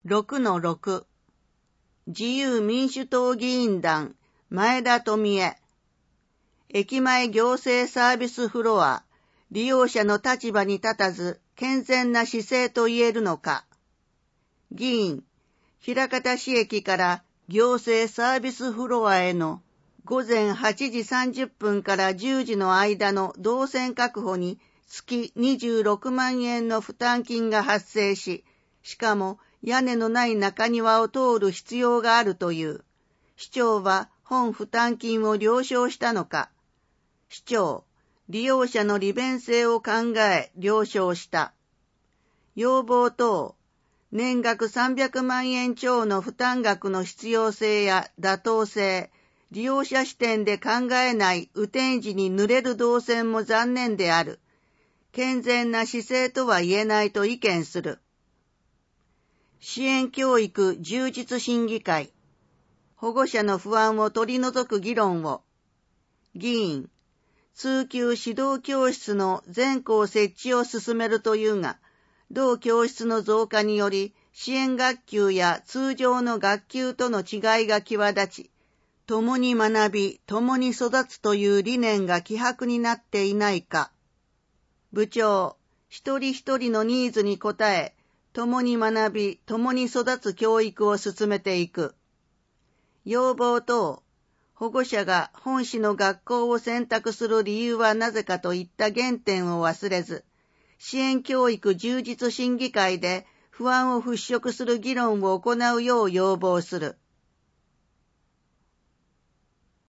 6-6 自由民主党議員団前田富江駅前行政サービスフロア利用者の立場に立たず健全な姿勢と言えるのか。議員、枚方市駅から行政サービスフロアへの午前8時30分から10時の間の動線確保に月26万円の負担金が発生し、しかも屋根のない中庭を通る必要があるという。市長は本負担金を了承したのか。市長、利用者の利便性を考え了承した。要望等、年額300万円超の負担額の必要性や妥当性、利用者視点で考えない雨天時に濡れる動線も残念である。健全な姿勢とは言えないと意見する。支援教育充実審議会。保護者の不安を取り除く議論を。議員、通級指導教室の全校設置を進めるというが、同教室の増加により、支援学級や通常の学級との違いが際立ち、共に学び、共に育つという理念が希薄になっていないか。部長、一人一人のニーズに応え、共に学び、共に育つ教育を進めていく。要望等、保護者が本市の学校を選択する理由はなぜかといった原点を忘れず、支援教育充実審議会で不安を払拭する議論を行うよう要望する。